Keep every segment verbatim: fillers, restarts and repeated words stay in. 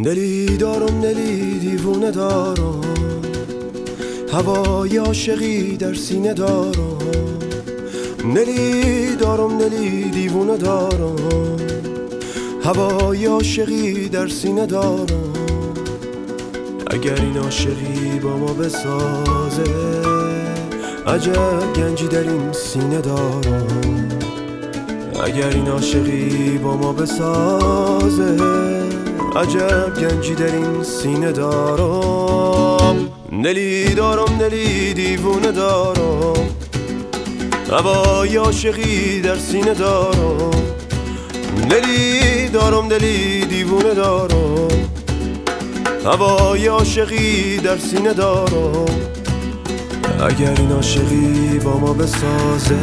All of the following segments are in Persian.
دلی دارم دلی دیوونه دارم، هوای عاشقی در سینه دارم. دلی دارم دلی دیوونه دارم، هوای عاشقی در سینه دارم. اگر این عاشقی با ما بسازه، عجب گنجی در این سینه دارم. اگر این عاشقی با ما بسازه، عجب گنجی در این سینه دارم. دلی دارم دلی دیوونه دارم، هوای عاشقی در سینه دارم. دلی دارم دلی دیوونه دارم، هوای عاشقی در سینه دارم. اگر این عاشقی با ما بسازه،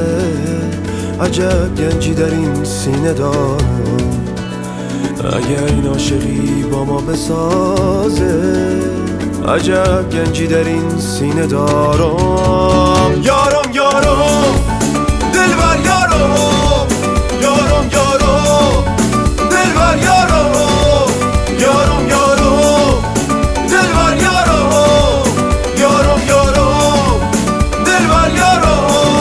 عجب گنجی در این سینه دارم. اگر این عاشقی با ما بسازه، عجب گنجی در این سینه دارم. یارم یارم دلبر یارم، یارم یارم دلبر یارم، یارم یارم دلبر یارم، یارم یارم دلبر یارم.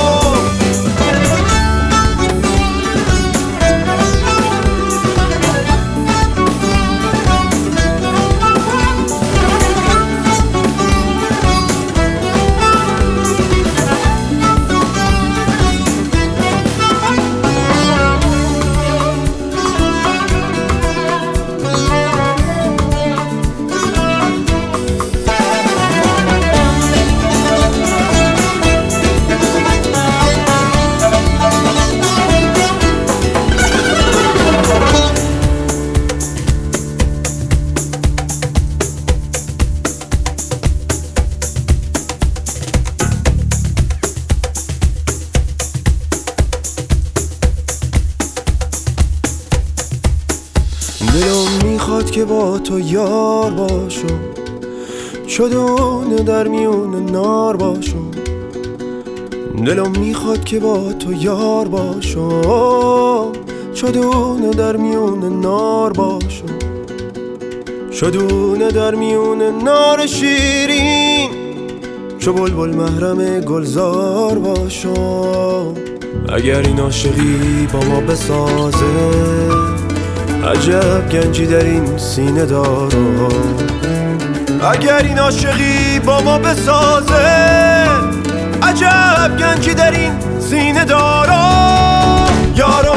دلم میخواد که با تو یار باشم، چدونه در میون نار باشم. دلم میخواد که با تو یار باشم، چدونه در میون نار باشم. چدونه در میون نار شیرین، چو بلبل محرم گلزار باشم. اگر این عاشقی با ما بسازه، عجب گنجی در این سینه دارم. اگر این عاشقی با ما بسازه، عجب گنجی در این سینه دارم. یارم